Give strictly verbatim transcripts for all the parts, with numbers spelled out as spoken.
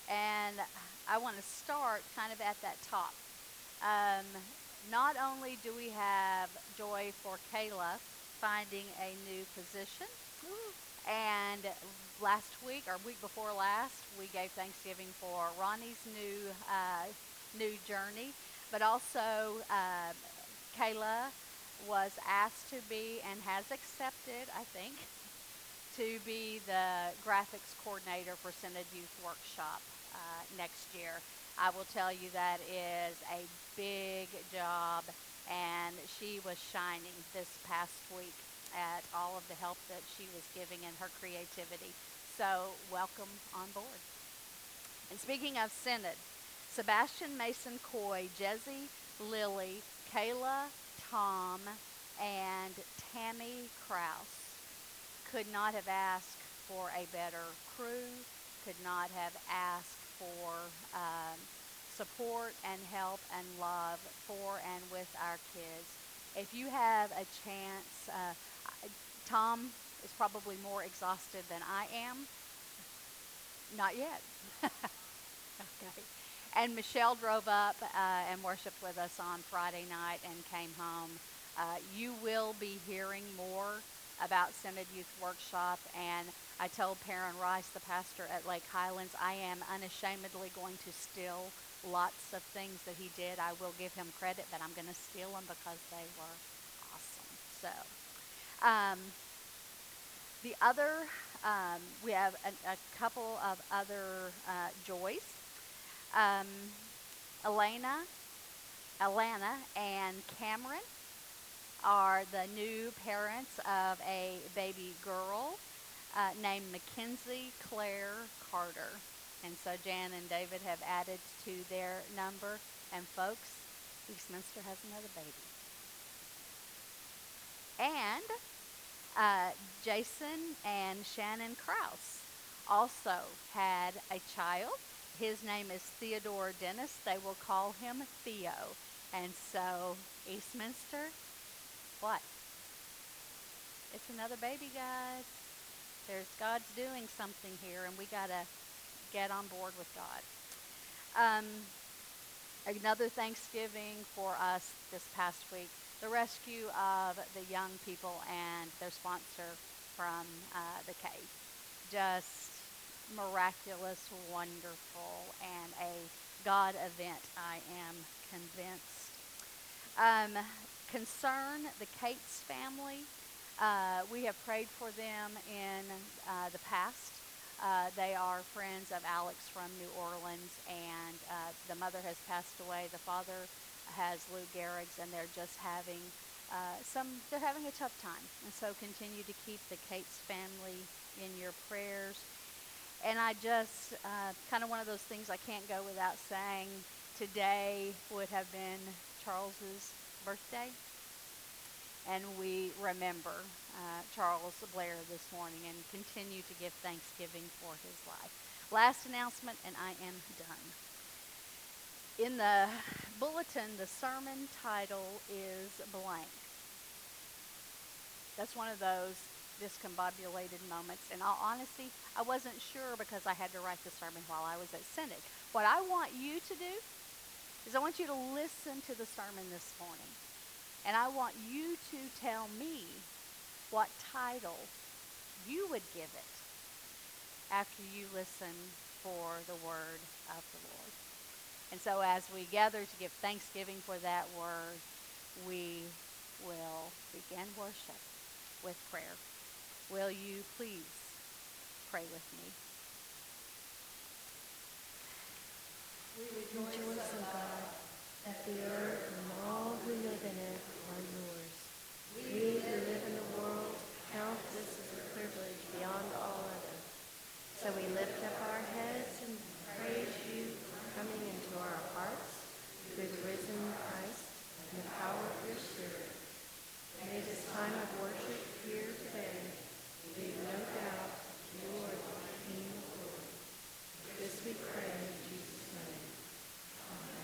And I want to start kind of at that top. Um, Not only do we have joy for Kayla finding a new position, and last week or week before last, we gave Thanksgiving for Ronnie's new uh, new journey, but also uh, Kayla was asked to be and has accepted, I think, to be the graphics coordinator for Synod Youth Workshop uh, next year. I will tell you that is a big job, and she was shining this past week at all of the help that she was giving and her creativity. So, welcome on board. And speaking of Synod, Sebastian Mason Coy, Jesse Lilly, Kayla, Tom, and Tammy Kraus could not have asked for a better crew, could not have asked for um, support and help and love for and with our kids. If you have a chance, uh, Tom is probably more exhausted than I am. Not yet. Okay. And Michelle drove up uh, and worshiped with us on Friday night and came home. Uh, you will be hearing more about Synod Youth Workshop, and I told Perrin Rice, the pastor at Lake Highlands, I am unashamedly going to steal lots of things that he did. I will give him credit, but I'm going to steal them because they were awesome. So, um, the other, um, we have a, a couple of other uh, joys. Um, Elena, Alana, and Cameron are the new parents of a baby girl uh, named Mackenzie Claire Carter. And so Jan and David have added to their number. And folks, Eastminster has another baby. And uh, Jason and Shannon Kraus also had a child. His name is Theodore Dennis. They will call him Theo. And so, Eastminster, what? It's another baby, guys. There's God's doing something here, and we got to get on board with God. Um, another Thanksgiving for us this past week, the rescue of the young people and their sponsor from uh, the cave. Just miraculous, wonderful, and a God event, I am convinced. Um, concern the Cates family. Uh, we have prayed for them in uh, the past. Uh, they are friends of Alex from New Orleans, and uh, the mother has passed away. The father has Lou Gehrig's, and they're just having uh, some. They're having a tough time, and so continue to keep the Cates family in your prayers. And I just uh, kind of one of those things I can't go without saying. Today would have been Charles's birthday. And we remember uh, Charles Blair this morning and continue to give thanksgiving for his life. Last announcement, and I am done. In the bulletin, the sermon title is blank. That's one of those discombobulated moments. In all honesty, I wasn't sure because I had to write the sermon while I was at Synod. What I want you to do is I want you to listen to the sermon this morning. And I want you to tell me what title you would give it after you listen for the word of the Lord. And so as we gather to give thanksgiving for that word, we will begin worship with prayer. Will you please pray with me? We rejoice, O God, that the earth and all who live in it are yours. We who live in the world count this as a privilege beyond all other. So we lift up our heads and praise you for coming into our hearts through the risen Christ and the power of your Spirit. May this time of worship here today be no doubt your King of glory. This we pray in Jesus' name. Amen.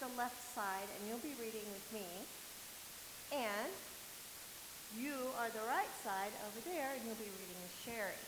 the left side, and you'll be reading with me. And you are the right side over there, and you'll be reading with Sherry.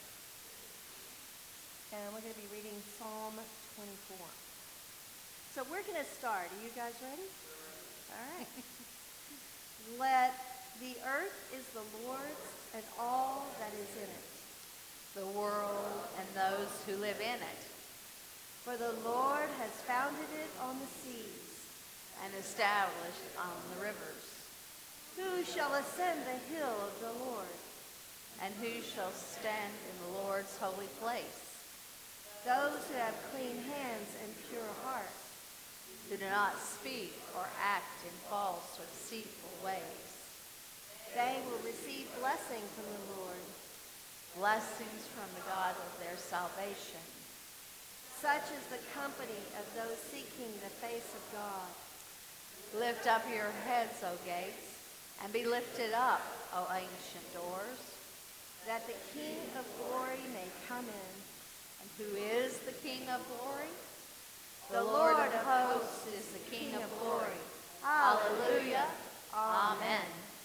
And we're going to be reading Psalm twenty-four. So we're going to start. Are you guys ready? All right. Let the earth is the Lord's and all that is in it, the world and those who live in it, for the Lord has founded it on the seas and established on the rivers. Who shall ascend the hill of the Lord? And who shall stand in the Lord's holy place? Those who have clean hands and pure hearts, who do not speak or act in false or deceitful ways. They will receive blessing from the Lord, blessings from the God of their salvation. Such is the company of those seeking the face of God. Lift up your heads, O gates, and be lifted up, O ancient doors, that the King of glory may come in. And who is the King of glory? The, the Lord, Lord of hosts is the King, King of glory. Hallelujah. Amen.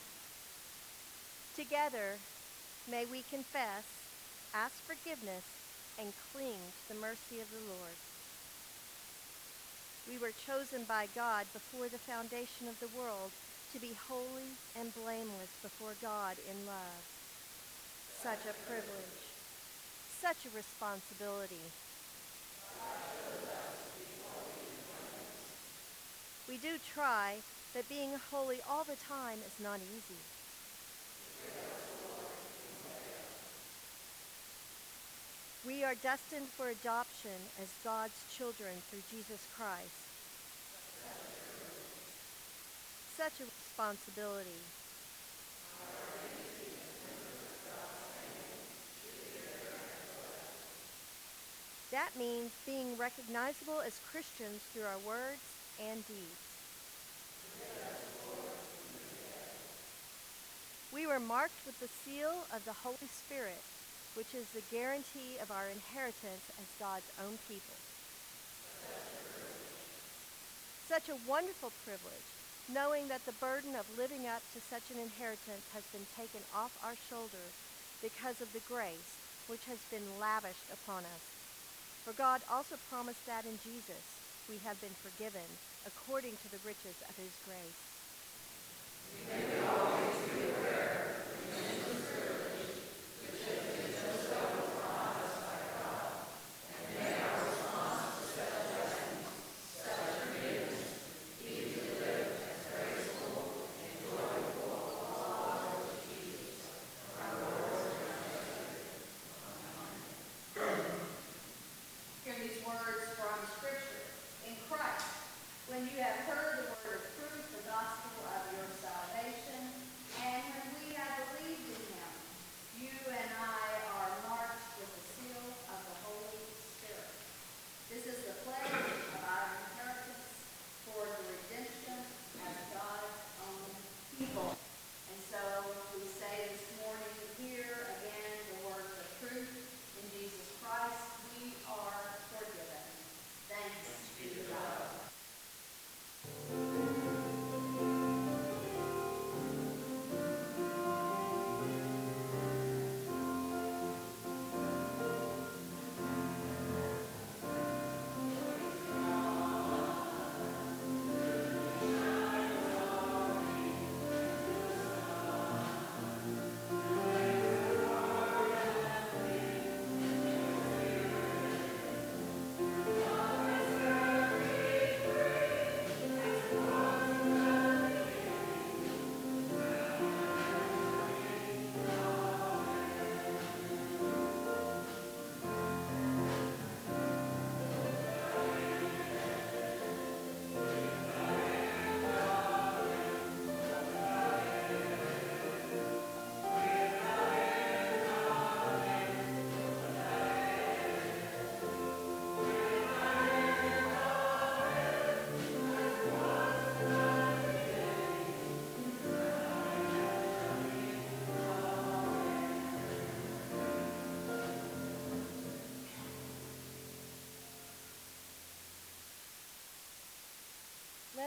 Together, may we confess, ask forgiveness, and cling to the mercy of the Lord. We were chosen by God before the foundation of the world to be holy and blameless before God in love. Such a privilege, such a responsibility. We do try, but being holy all the time is not easy. We are destined for adoption as God's children through Jesus Christ. Such a responsibility. That means being recognizable as Christians through our words and deeds. We were marked with the seal of the Holy Spirit, which is the guarantee of our inheritance as God's own people. Such a wonderful privilege, knowing that the burden of living up to such an inheritance has been taken off our shoulders because of the grace which has been lavished upon us. For God also promised that in Jesus we have been forgiven according to the riches of his grace. May we always be aware of the tremendous privilege which has been bestowed upon us by God, and may our response to such blessings, such forgiveness, be to live as graceful and joyful followers of Jesus, our Lord and our Savior. Amen. Hear these words from Scripture. In Christ, when you have heard the word of truth, the gospel of your salvation, and when we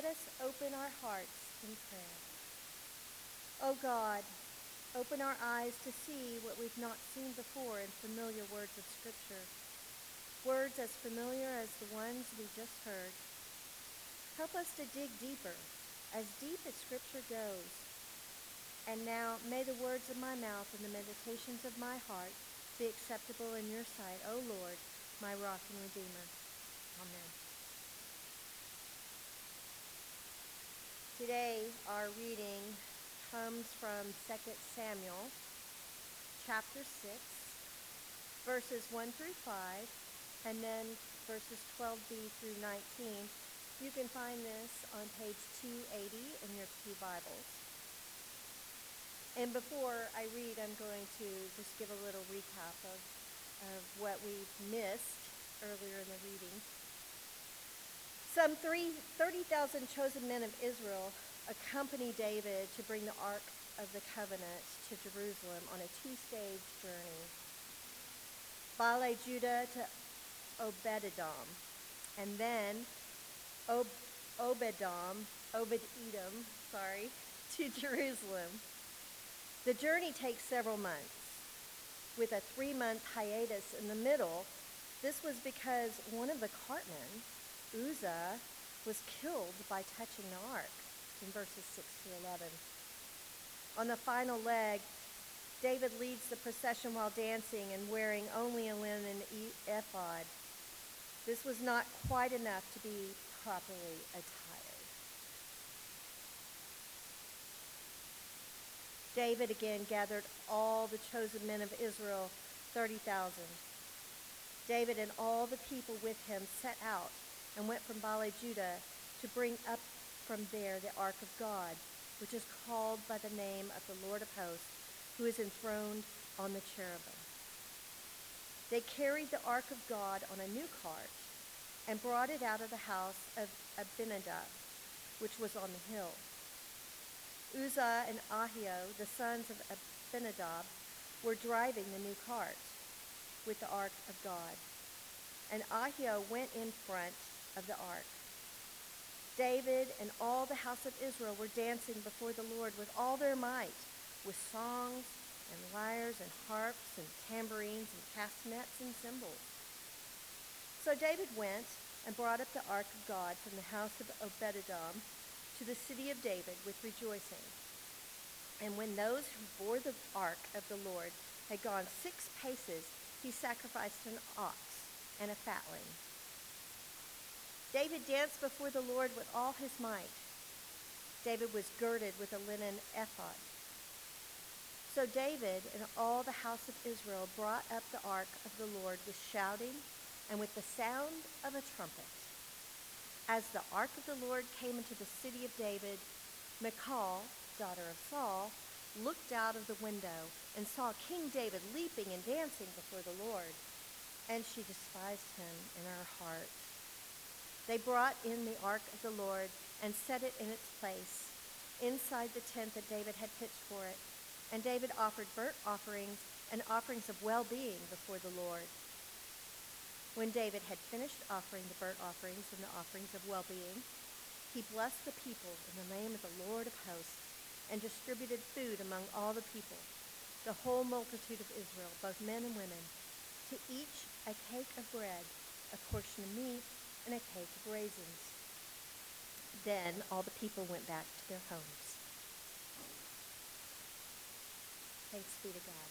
us open our hearts in prayer. O God, open our eyes to see what we've not seen before in familiar words of Scripture, words as familiar as the ones we just heard. Help us to dig deeper, as deep as Scripture goes. And now may the words of my mouth and the meditations of my heart be acceptable in your sight, O Lord, my rock and redeemer. Amen. Today, our reading comes from Second Samuel, chapter six, verses one through five, and then verses twelve b through nineteen. You can find this on page two eighty in your pew Bibles. And before I read, I'm going to just give a little recap of, of what we missed earlier in the reading. Some thirty thousand chosen men of Israel accompany David to bring the Ark of the Covenant to Jerusalem on a two-stage journey. Baale Judah to Obed-Edom, and then Ob- Obed-Edom, Obed-Edom, sorry, to Jerusalem. The journey takes several months, with a three-month hiatus in the middle. This was because one of the cartmen, Uzzah, was killed by touching the ark, in verses six to eleven. On the final leg, David leads the procession while dancing and wearing only a linen ephod. This was not quite enough to be properly attired. David again gathered all the chosen men of Israel, thirty thousand. David and all the people with him set out and went from Baale Judah to bring up from there the ark of God, which is called by the name of the Lord of hosts, who is enthroned on the cherubim. They carried the ark of God on a new cart and brought it out of the house of Abinadab, which was on the hill. Uzzah and Ahio, the sons of Abinadab, were driving the new cart with the ark of God, and Ahio went in front of the ark. David and all the house of Israel were dancing before the Lord with all their might, with songs and lyres and harps and tambourines and castanets and cymbals. So David went and brought up the ark of God from the house of Obed-Edom to the city of David with rejoicing. And when those who bore the ark of the Lord had gone six paces, he sacrificed an ox and a fatling. David danced before the Lord with all his might. David was girded with a linen ephod. So David and all the house of Israel brought up the ark of the Lord with shouting and with the sound of a trumpet. As the ark of the Lord came into the city of David, Michal, daughter of Saul, looked out of the window and saw King David leaping and dancing before the Lord, and she despised him in her heart. They brought in the ark of the Lord and set it in its place inside the tent that David had pitched for it. And David offered burnt offerings and offerings of well-being before the Lord. When David had finished offering the burnt offerings and the offerings of well-being, he blessed the people in the name of the Lord of hosts and distributed food among all the people, the whole multitude of Israel, both men and women, to each a cake of bread, a portion of meat, and a cake of raisins. Then all the people went back to their homes. Thanks be to God.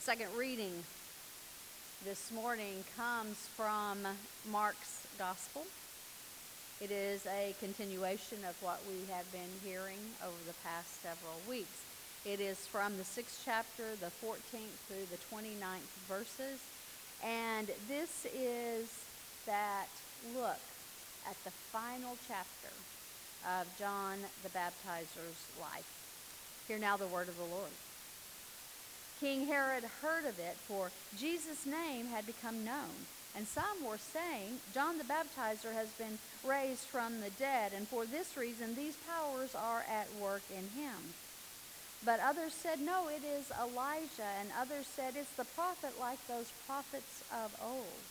The second reading this morning comes from Mark's Gospel. It is a continuation of what we have been hearing over the past several weeks. It is from the sixth chapter, the fourteenth through the twenty-ninth verses, and this is that look at the final chapter of John the Baptizer's life. Hear now the word of the Lord. King Herod heard of it, for Jesus' name had become known. And some were saying, John the Baptizer has been raised from the dead, and for this reason these powers are at work in him. But others said, no, it is Elijah, and others said, it's the prophet like those prophets of old.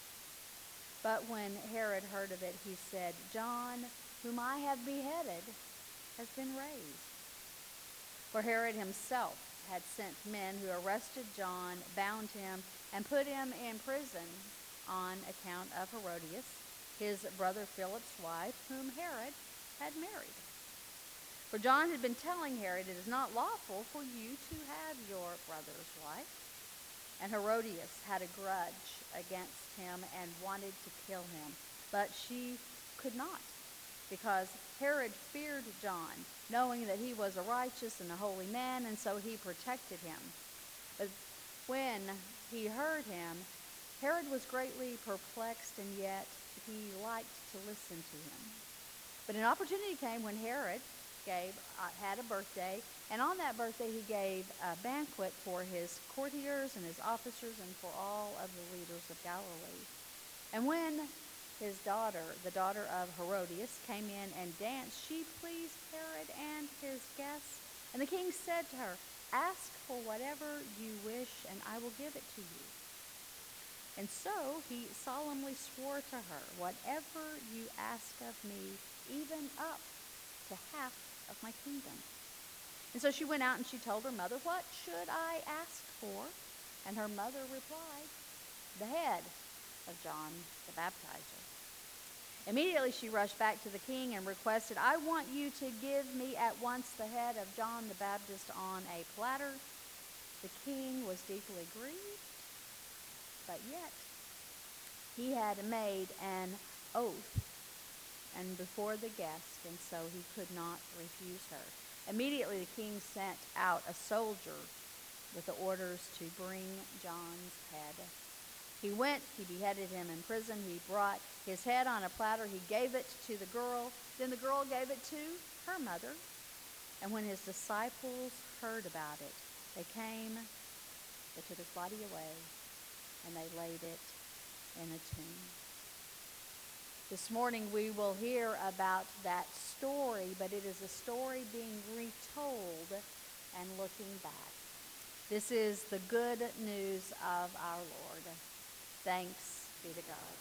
But when Herod heard of it, he said, John, whom I have beheaded, has been raised. For Herod himself had sent men who arrested John, bound him, and put him in prison on account of Herodias, his brother Philip's wife, whom Herod had married. For John had been telling Herod, it is not lawful for you to have your brother's wife. And Herodias had a grudge against him and wanted to kill him, but she could not, because Herod feared John, knowing that he was a righteous and a holy man, and so he protected him. But when he heard him, Herod was greatly perplexed, and yet he liked to listen to him. But an opportunity came when Herod gave uh, had a birthday, and on that birthday he gave a banquet for his courtiers and his officers and for all of the leaders of Galilee. And when his daughter, the daughter of Herodias, came in and danced, she pleased Herod and his guests. And the king said to her, ask for whatever you wish, and I will give it to you. And so he solemnly swore to her, whatever you ask of me, even up to half of my kingdom. And so she went out and she told her mother, what should I ask for? And her mother replied, the head of John the Baptizer. Immediately she rushed back to the king and requested, I want you to give me at once the head of John the Baptist on a platter. The king was deeply grieved, but yet he had made an oath and before the guest, and so he could not refuse her. Immediately the king sent out a soldier with the orders to bring John's head. He went, he beheaded him in prison, he brought his head on a platter, he gave it to the girl, then the girl gave it to her mother. And when his disciples heard about it, they came, they took his body away, and they laid it in a tomb. This morning we will hear about that story, but it is a story being retold and looking back. This is the good news of our Lord. Thanks be to God.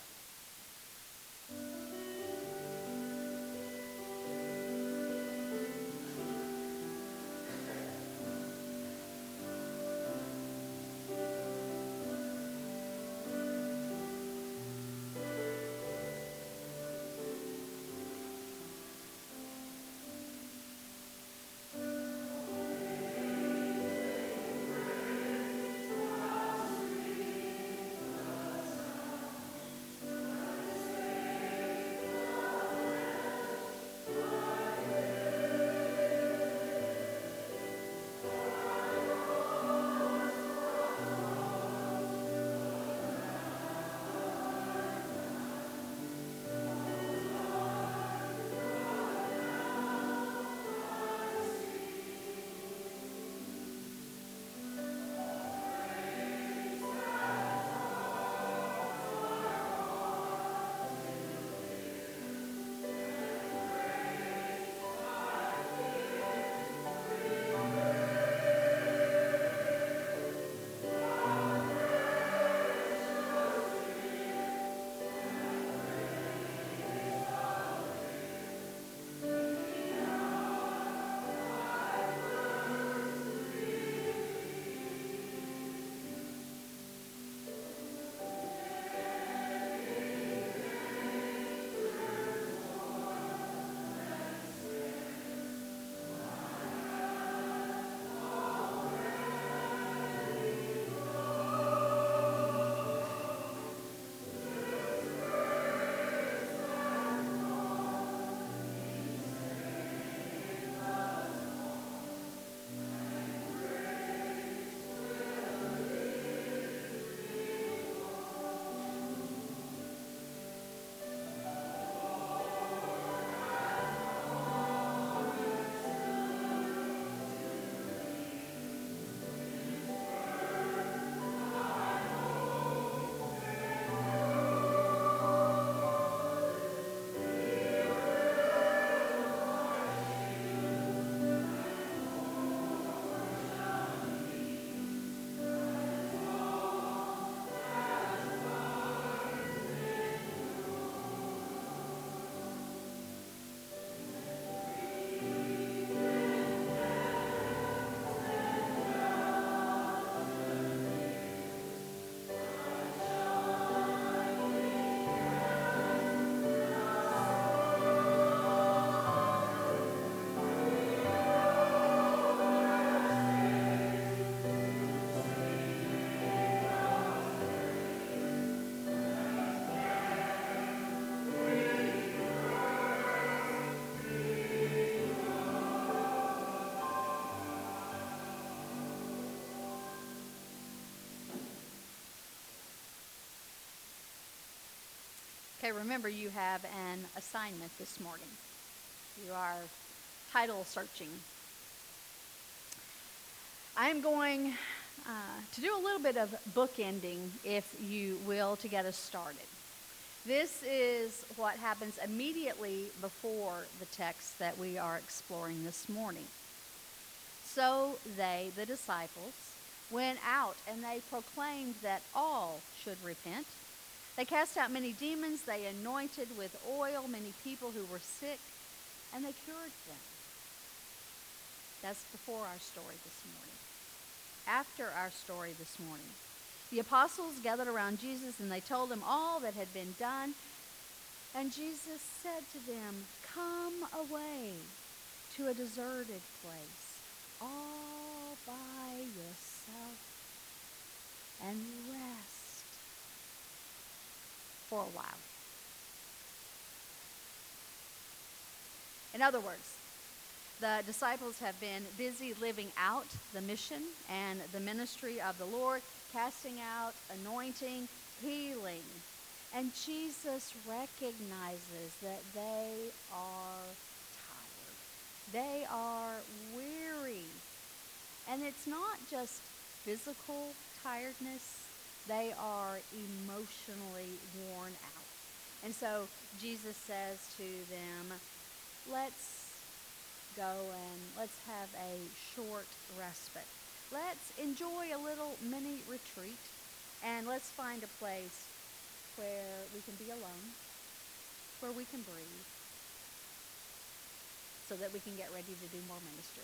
Okay, remember you have an assignment this morning. You are title searching. I'm going uh, to do a little bit of bookending, if you will, to get us started. This is what happens immediately before the text that we are exploring this morning. So they, the disciples, went out and they proclaimed that all should repent. They cast out many demons. They anointed with oil many people who were sick, and they cured them. That's before our story this morning. After our story this morning, the apostles gathered around Jesus, and they told him all that had been done. And Jesus said to them, "Come away to a deserted place, all by yourself, and rest for a while." In other words, the disciples have been busy living out the mission and the ministry of the Lord, casting out, anointing, healing. And Jesus recognizes that they are tired. They are weary. And it's not just physical tiredness. They are emotionally worn out. And so Jesus says to them, let's go and let's have a short respite. Let's enjoy a little mini retreat, and let's find a place where we can be alone, where we can breathe, so that we can get ready to do more ministry.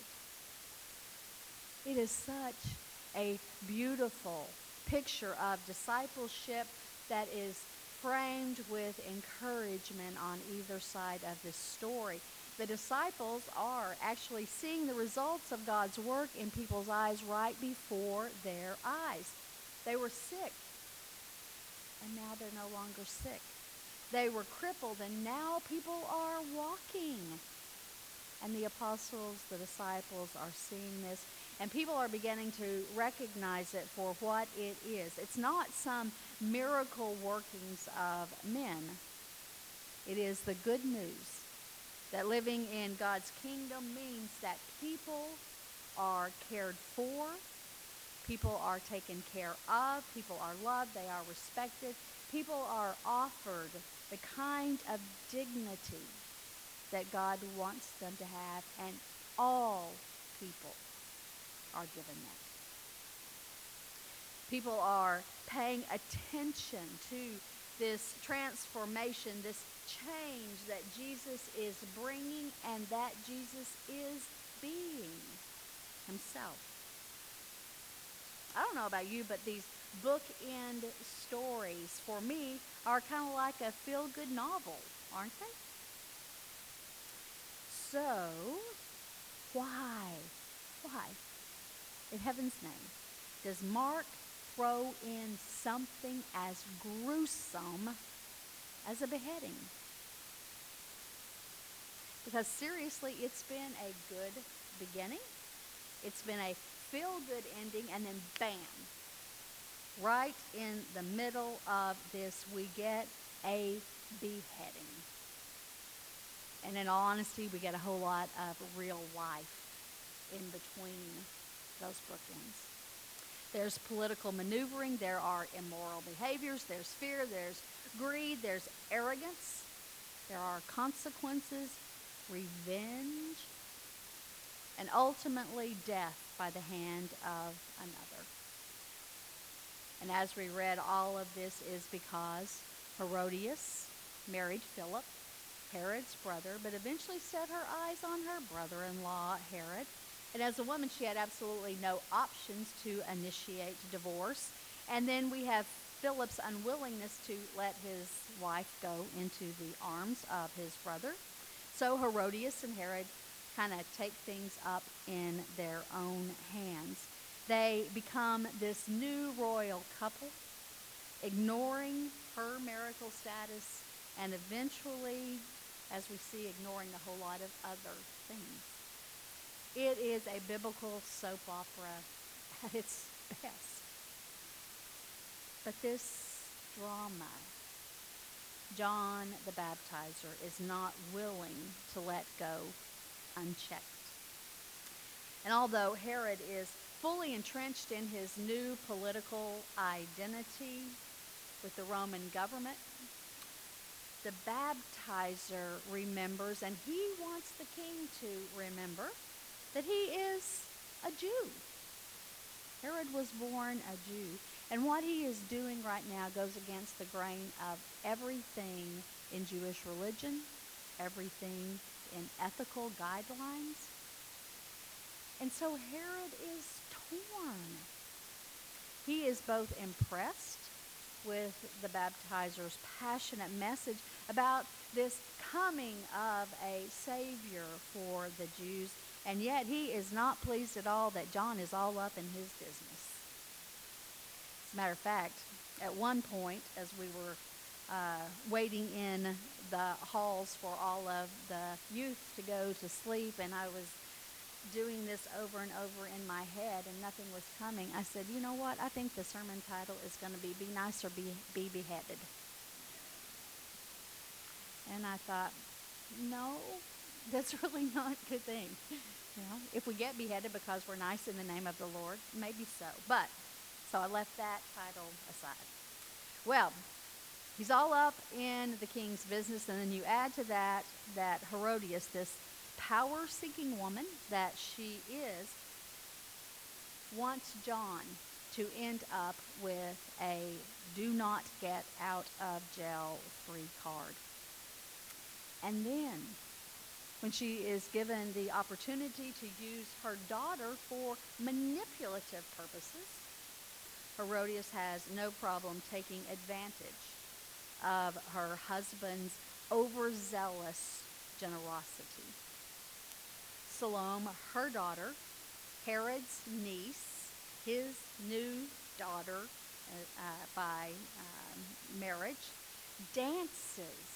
It is such a beautiful picture of discipleship that is framed with encouragement on either side of this story. The disciples are actually seeing the results of God's work in people's eyes right before their eyes. They were sick, and now they're no longer sick. They were crippled, and now people are walking. And the apostles, the disciples, are seeing this, and people are beginning to recognize it for what it is. It's not some miracle workings of men. It is the good news that living in God's kingdom means that people are cared for, people are taken care of, people are loved, they are respected, people are offered the kind of dignity that God wants them to have, and all people are given that. People are paying attention to this transformation, this change that Jesus is bringing and that Jesus is being himself. I don't know about you, but these bookend stories for me are kind of like a feel-good novel, aren't they? So, why, why, in heaven's name, does Mark throw in something as gruesome as a beheading? Because seriously, it's been a good beginning. It's been a feel-good ending, and then bam, right in the middle of this, we get a beheading. And in all honesty, we get a whole lot of real life in between those bookends. There's political maneuvering, there are immoral behaviors, there's fear, there's greed, there's arrogance, there are consequences, revenge, and ultimately death by the hand of another. And as we read, all of this is because Herodias married Philip, Herod's brother, but eventually set her eyes on her brother-in-law, Herod. And as a woman, she had absolutely no options to initiate divorce. And then we have Philip's unwillingness to let his wife go into the arms of his brother. So Herodias and Herod kind of take things up in their own hands. They become this new royal couple, ignoring her marital status, and eventually, as we see, ignoring a whole lot of other things. It is a biblical soap opera at its best. But this drama John the Baptizer is not willing to let go unchecked. And although Herod is fully entrenched in his new political identity with the Roman government, the baptizer remembers, and he wants the king to remember, that he is a Jew. Herod was born a Jew, and what he is doing right now goes against the grain of everything in Jewish religion, everything in ethical guidelines. And so Herod is torn. He is both impressed with the baptizer's passionate message about this coming of a Savior for the Jews, and yet he is not pleased at all that John is all up in his business. As a matter of fact, at one point, as we were uh, waiting in the halls for all of the youth to go to sleep, and I was doing this over and over in my head and nothing was coming, I said, you know what, I think the sermon title is going to be Be Nice or Be, be Beheaded. And I thought, no, that's really not a good thing. You know, if we get beheaded because we're nice in the name of the Lord, maybe so. But, so I left that title aside. Well, he's all up in the king's business, and then you add to that that Herodias, this power-seeking woman that she is, wants John to end up with a do not get out of jail free card. And then, when she is given the opportunity to use her daughter for manipulative purposes, Herodias has no problem taking advantage of her husband's overzealous generosity. Salome, her daughter, Herod's niece, his new daughter uh, uh, by um, marriage, dances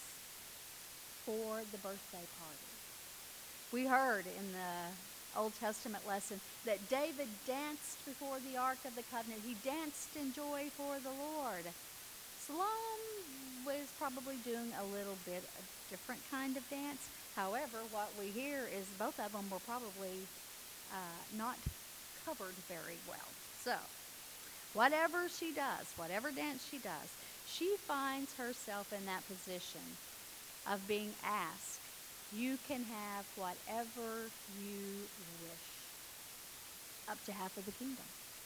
for the birthday party. We heard in the Old Testament lesson that David danced before the Ark of the Covenant. He danced in joy for the Lord. Salome was probably doing a little bit of different kind of dance. However, what we hear is both of them were probably uh, not covered very well. So, whatever she does, whatever dance she does, she finds herself in that position of being asked, you can have whatever you wish, up to half of the kingdom.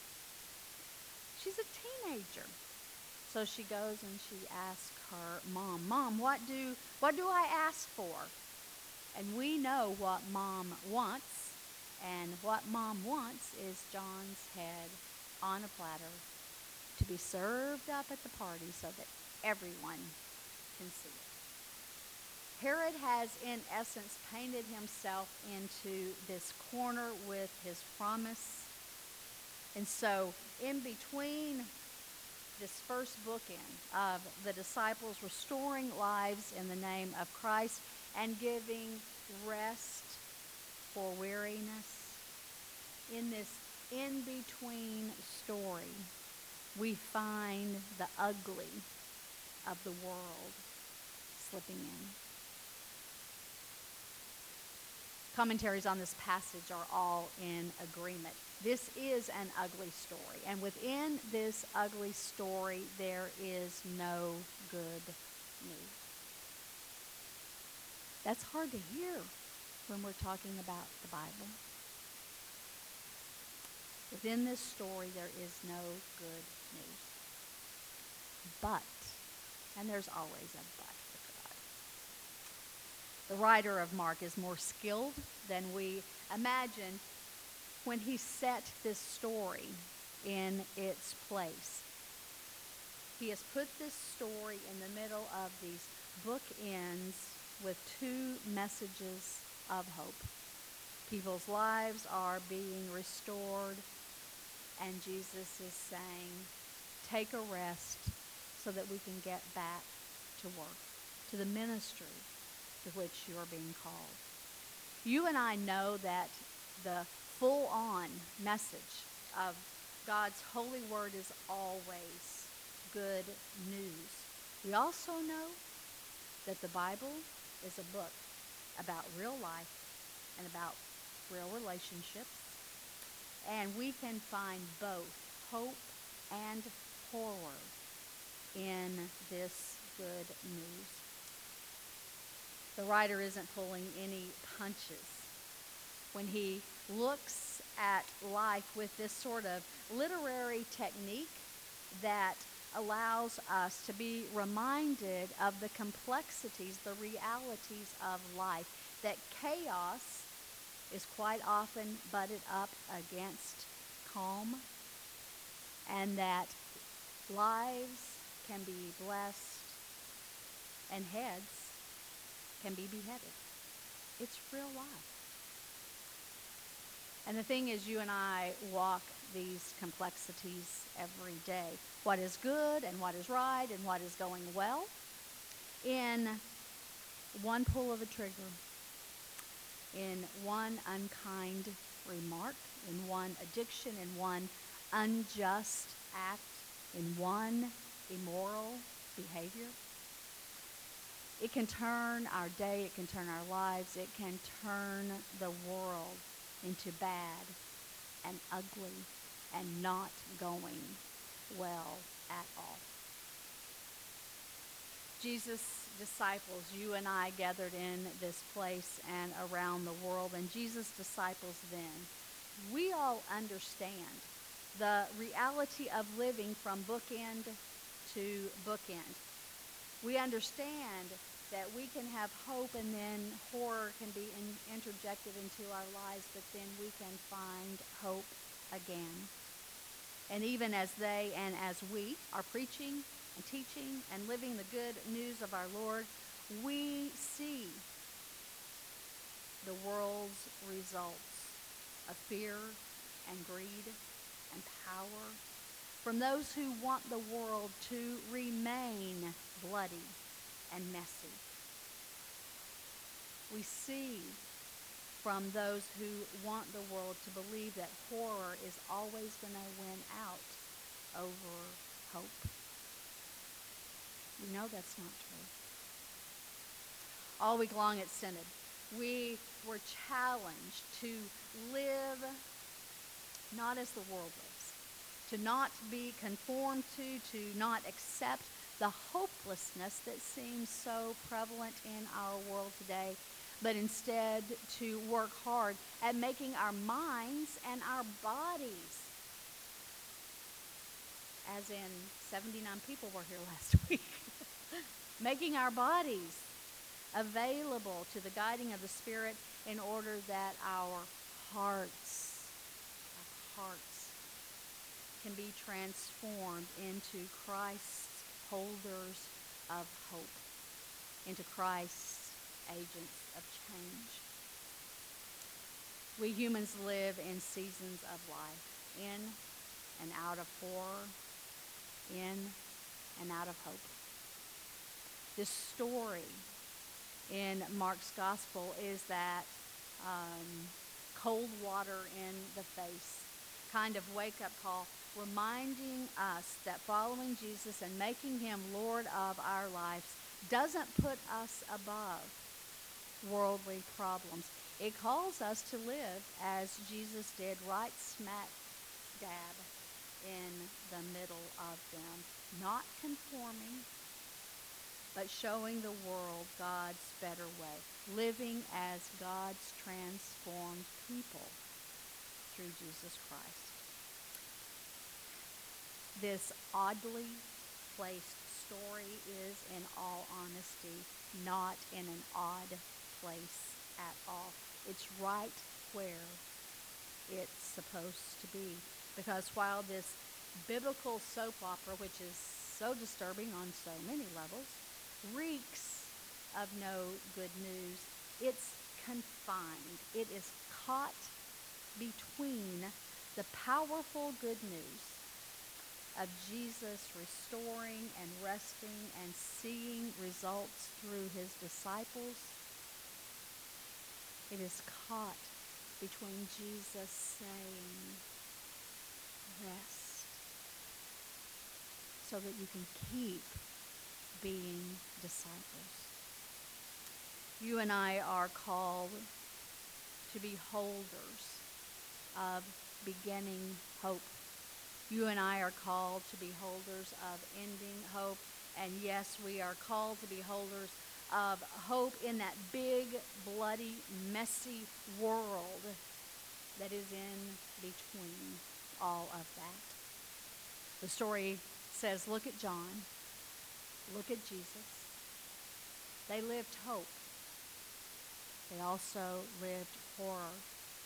She's a teenager. So she goes and she asks her mom, Mom, what do, what do I ask for? And we know what Mom wants. And what Mom wants is John's head on a platter to be served up at the party so that everyone can see it. Herod has, in essence, painted himself into this corner with his promise. And so, in between this first bookend of the disciples restoring lives in the name of Christ and giving rest for weariness, in this in-between story, we find the ugly of the world slipping in. Commentaries on this passage are all in agreement. This is an ugly story, and within this ugly story, there is no good news. That's hard to hear when we're talking about the Bible. Within this story, there is no good news. But, and there's always a but with God. The writer of Mark is more skilled than we imagine when he set this story in its place. He has put this story in the middle of these bookends with two messages of hope. People's lives are being restored, and Jesus is saying, take a rest so that we can get back to work, to the ministry to which you are being called. You and I know that the full-on message of God's holy word is always good news. We also know that the Bible is a book about real life and about real relationships. And we can find both hope and horror in this good news. The writer isn't pulling any punches when he looks at life with this sort of literary technique that allows us to be reminded of the complexities, the realities of life, that chaos is quite often butted up against calm, and that lives can be blessed and heads can be beheaded. It's real life. And the thing is, you and I walk these complexities every day. What is good and what is right and what is going well in one pull of a trigger, in one unkind remark, in one addiction, in one unjust act, in one immoral behavior. It can turn our day, it can turn our lives, it can turn the world into bad and ugly and not going well at all. Jesus' disciples, you and I gathered in this place and around the world, and Jesus' disciples then, we all understand the reality of living from bookend to bookend. We understand that we can have hope and then horror can be in, interjected into our lives, but then we can find hope again. And even as they and as we are preaching and teaching and living the good news of our Lord, we see the world's results of fear and greed and power from those who want the world to remain bloody and messy. We see from those who want the world to believe that horror is always going to win out over hope. We know that's not true. All week long at Synod, we were challenged to live not as the world lives, to not be conformed to, to not accept the hopelessness that seems so prevalent in our world today, but instead to work hard at making our minds and our bodies, as in seventy-nine people were here last week, making our bodies available to the guiding of the Spirit in order that our hearts, our hearts can be transformed into Christ's holders of hope, into Christ's agents of change. We humans live in seasons of life, in and out of horror, in and out of hope. This story in Mark's gospel is that um, cold water in the face kind of wake-up call, reminding us that following Jesus and making him Lord of our lives doesn't put us above worldly problems. It calls us to live as Jesus did, right smack dab in the middle of them, not conforming, but showing the world God's better way, living as God's transformed people through Jesus Christ. This oddly placed story is, in all honesty, not in an odd place at all. It's right where it's supposed to be. Because while this biblical soap opera, which is so disturbing on so many levels, reeks of no good news, it's confined. It is caught between the powerful good news of Jesus restoring and resting and seeing results through his disciples. It is caught between Jesus saying, rest, so that you can keep being disciples. You and I are called to be holders of beginning hope. You and I are called to be holders of ending hope. And yes, we are called to be holders of hope in that big, bloody, messy world that is in between all of that. The story says, look at John, look at Jesus. They lived hope. They also lived horror.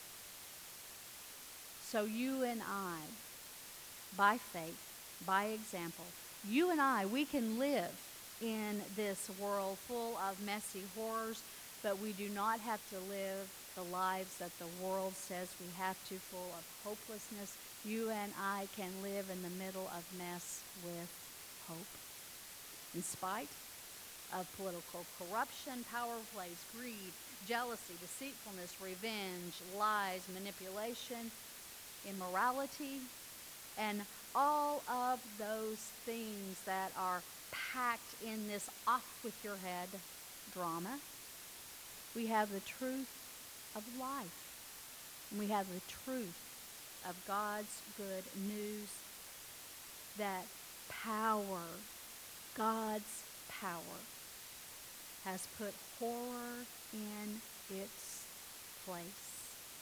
So you and I, by faith, by example, you and I, we can live in this world full of messy horrors, but we do not have to live the lives that the world says we have to, full of hopelessness. You and I can live in the middle of mess with hope. In spite of political corruption, power plays, greed, jealousy, deceitfulness, revenge, lies, manipulation, immorality, and all of those things that are packed in this off-with-your-head drama. We have the truth of life. And we have the truth of God's good news that power, God's power, has put horror in its place.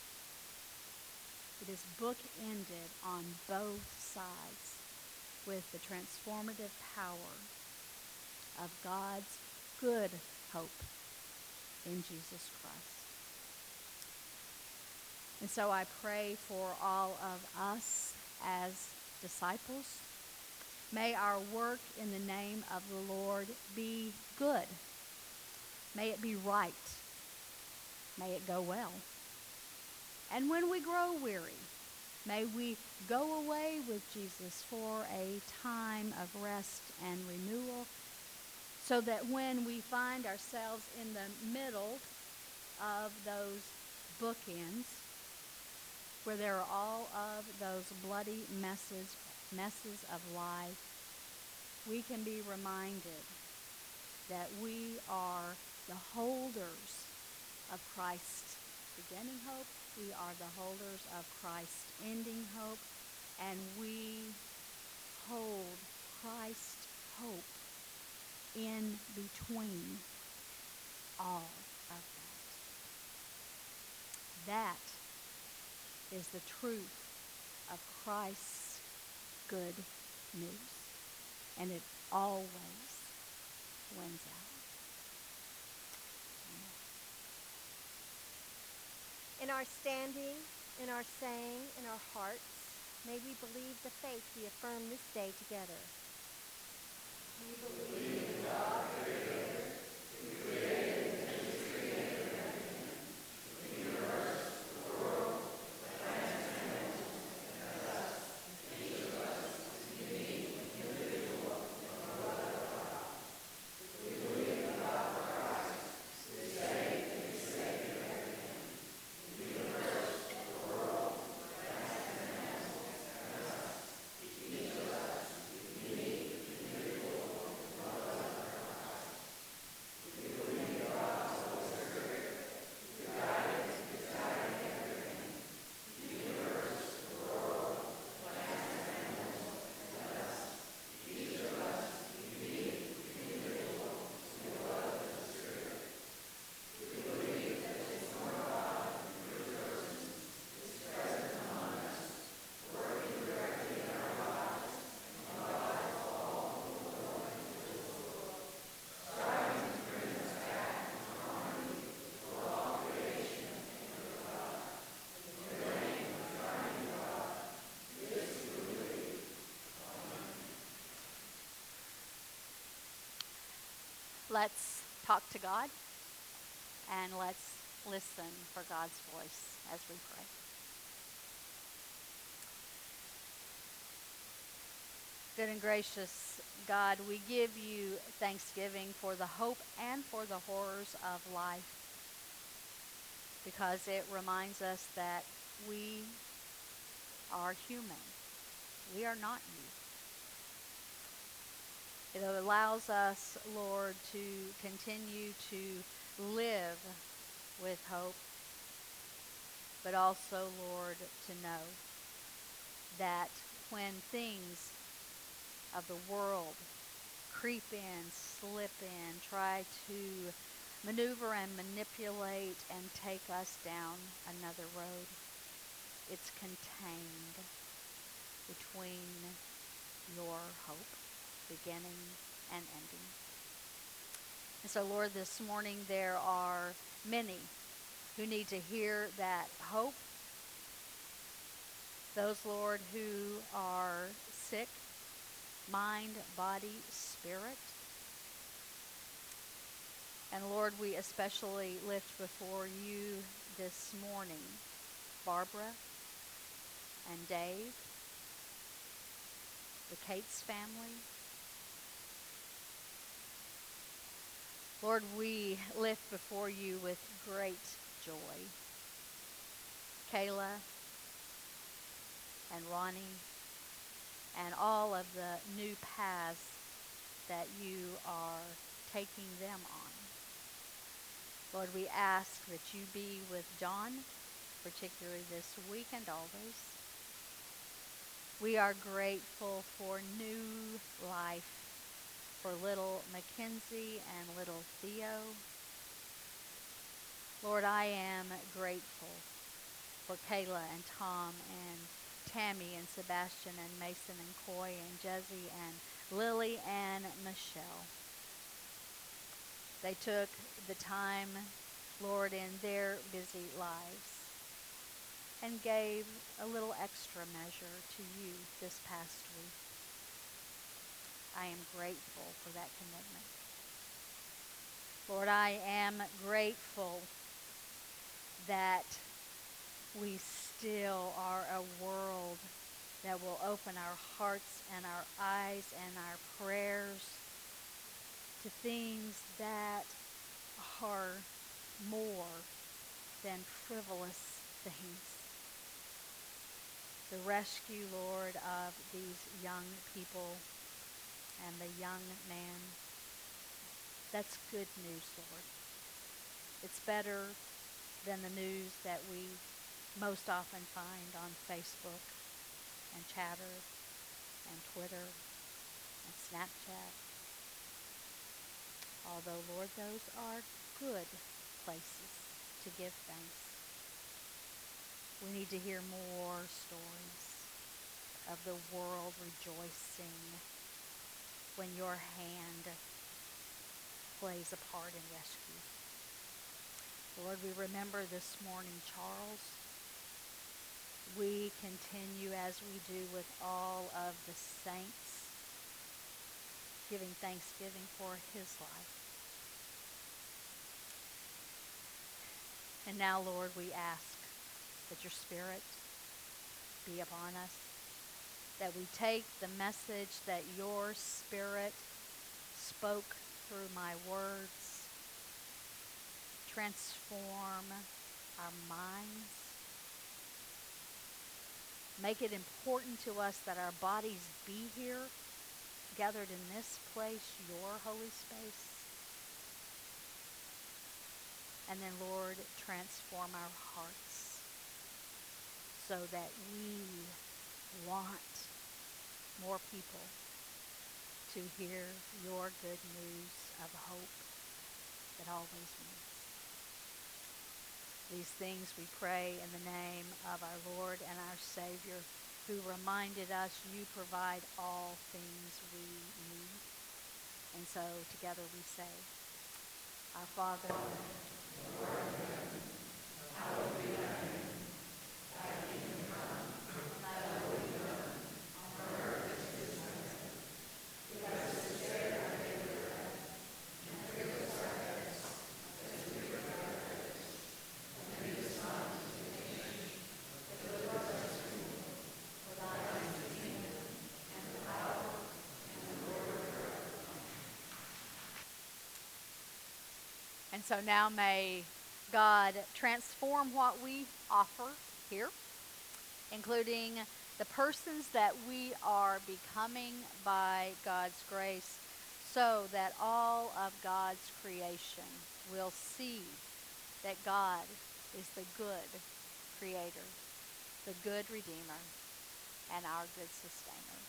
It is bookended on both sides with the transformative power of God's good hope in Jesus Christ. And so I pray for all of us as disciples. May our work in the name of the Lord be good. May it be right. May it go well. And when we grow weary, may we go away with Jesus for a time of rest and renewal, so that when we find ourselves in the middle of those bookends, where there are all of those bloody messes, messes of life, we can be reminded that we are the holders of Christ's beginning hope. We are the holders of Christ's ending hope, and we hold Christ's hope in between all of that. That is the truth of Christ's good news, and it always wins out. In our standing, in our saying, in our hearts, may we believe the faith we affirm this day together. We believe in God, Creator, who created and is created everything, the universe, the world, plants and animals, and us, each of us, unique, individual, and beloved of God. We believe in God the Christ, who saved and is saving everything. The universe, the world, plants and animals, and us, each of us, unique, individual, and beloved of Christ. We believe in God the Holy Spirit, who guides and is guiding everything. The universe, the world, plants and animals, and us, each of us, unique, individual, and beloved of the Spirit. We believe that this one God, in three persons, is present among us, working directly in our lives and the lives of all who belong to His world, striving to bring us back into harmony with all creation and with God. In the name of the triune God, this we believe. Amen. Let's talk to God, and let's listen for God's voice as we pray. Good and gracious God, we give you thanksgiving for the hope and for the horrors of life, because it reminds us that we are human. We are not you. It allows us, Lord, to continue to live with hope, but also, Lord, to know that when things of the world creep in, slip in, try to maneuver and manipulate and take us down another road, it's contained between your hope, beginning and ending. And so, Lord, this morning there are many who need to hear that hope. Those, Lord, who are sick, mind, body, spirit. And Lord, we especially lift before you this morning Barbara and Dave, the Cates family. Lord, we lift before you with great joy Kayla and Ronnie and all of the new paths that you are taking them on. Lord, we ask that you be with John, particularly this week and always. We are grateful for new life for little Mackenzie and little Theo. Lord, I am grateful for Kayla and Tom and Tammy and Sebastian and Mason and Coy and Jesse and Lily and Michelle. They took the time, Lord, in their busy lives and gave a little extra measure to you this past week. I am grateful for that commitment. Lord, I am grateful that we still are a world that will open our hearts and our eyes and our prayers to things that are more than frivolous things. The rescue, Lord, of these young people and the young man, that's good news, Lord. It's better than the news that we most often find on Facebook and Chatter and Twitter and Snapchat. Although, Lord, those are good places to give thanks. We need to hear more stories of the world rejoicing when your hand plays a part in rescue. Lord, we remember this morning Charles. We continue, as we do with all of the saints, giving thanksgiving for his life. And now, Lord, we ask that your Spirit be upon us, that we take the message that your Spirit spoke through my words, transform our minds, make it important to us that our bodies be here, gathered in this place, your holy space. And then, Lord, transform our hearts so that we want more people to hear your good news of hope that always wins. These things we pray in the name of our Lord and our Savior, who reminded us you provide all things we need. And so together we say, Our Father, and so now may God transform what we offer here, including the persons that we are becoming by God's grace, so that all of God's creation will see that God is the good creator, the good redeemer, and our good sustainer.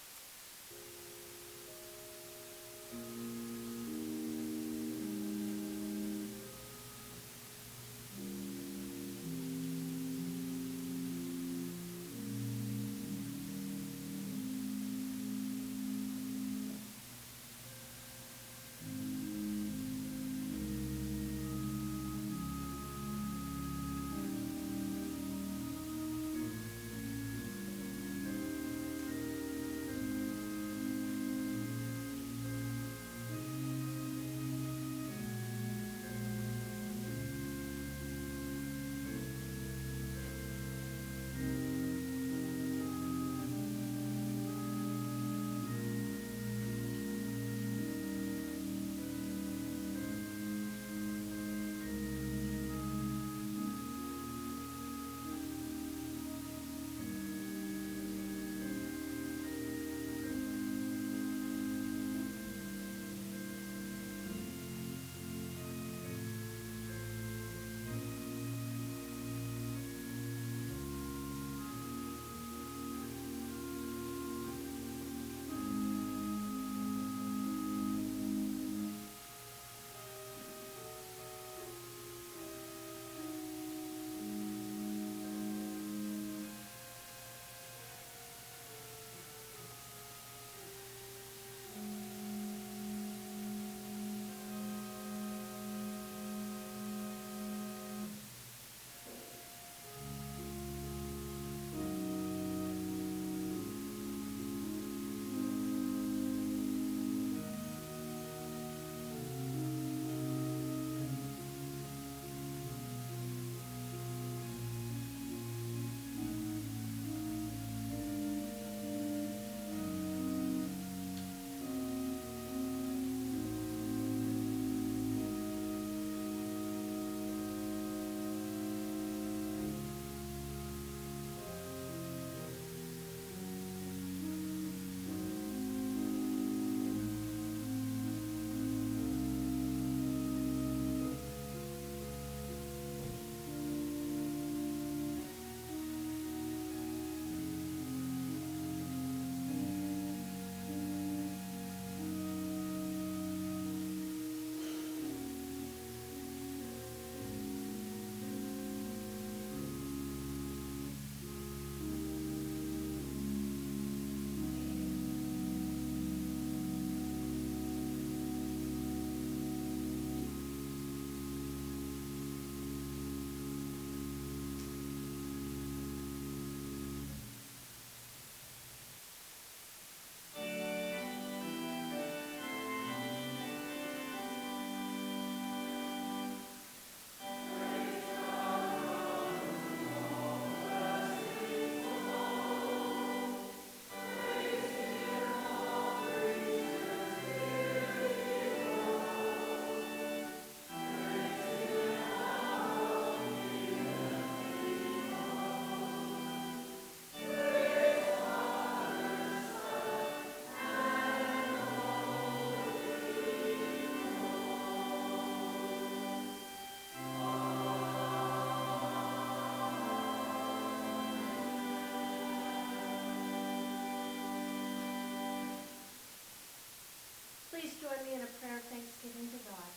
Please join me in a prayer of thanksgiving to God.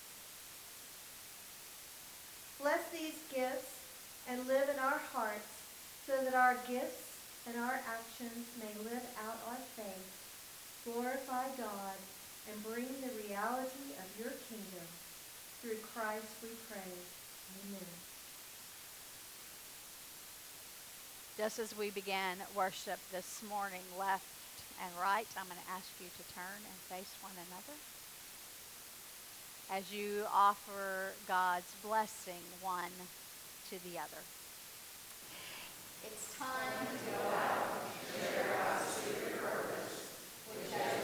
Bless these gifts and live in our hearts so that our gifts and our actions may live out our faith, glorify God, and bring the reality of your kingdom. Through Christ we pray. Amen. Just as we began worship this morning, left and right, I'm going to ask you to turn and face one another as you offer God's blessing one to the other. It's time to go out and share God's secret purpose, which has